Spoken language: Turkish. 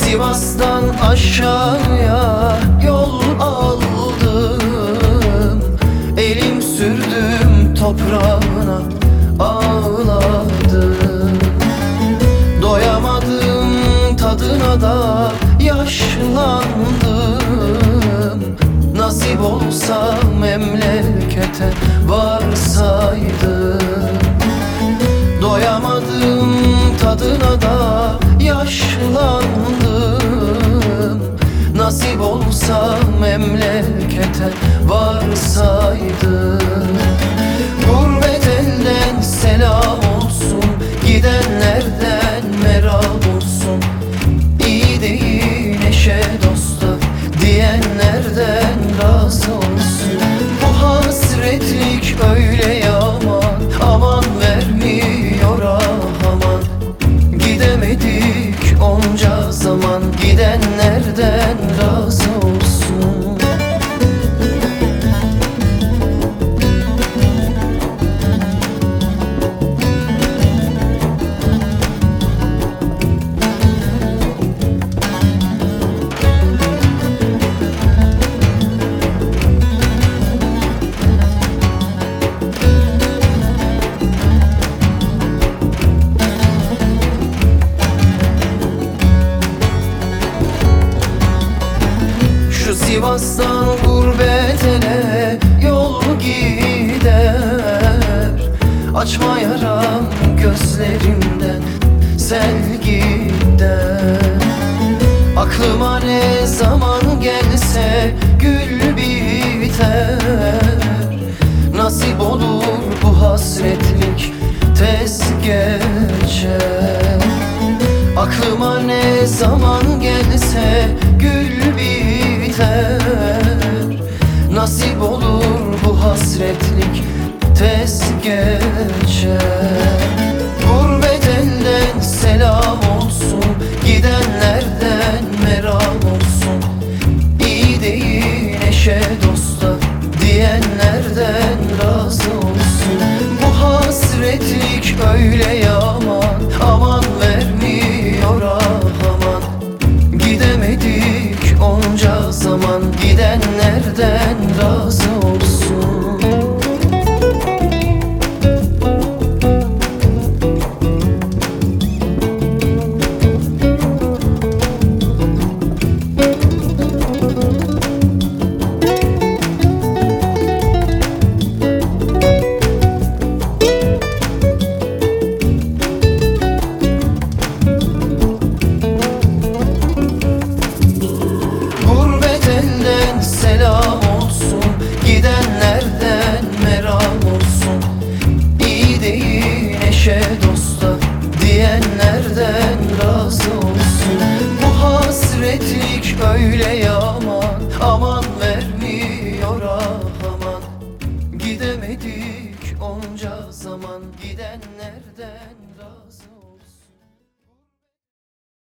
Sivas'tan aşağıya yol aldım, elim sürdüm toprağına ağladım. Doyamadım tadına da yaşlandım. Nasip olsa memlekete varsaydım. Doyamadım tadına da yaşlandım. Nasip olsa memlekete varsaydım. Gurbet elden selam olsun, gidenlerden merak olsun. İyi değil eşe dosta diyenlerden razı olsun. Bu hasretlik öyle yaman, aman vermiyor ah aman. Gidemedik onca zaman, gidenlerden razı olsun. Sivas'tan gurbet ele yol gider. Açma yaram gözlerimden sel gider. Aklıma ne zaman gelse gül biter. Nasip olur bu hasretlik tez geçer. Aklıma ne zaman gelse gül biter. Nasip olur bu hasretlik tez geçer. Gurbet elden selam olsun, gidenlerden merak olsun. İyi değil eşe dosta diyenlerden razı olsun. Bu hasretlik öyle yaman, aman vermiyor ah aman. Gidemedik onca zaman, gidenlerden razı olsun. Selam olsun, gidenlerden merak olsun. İyi değil eşe dosta diyenlerden razı olsun. Bu hasretlik öyle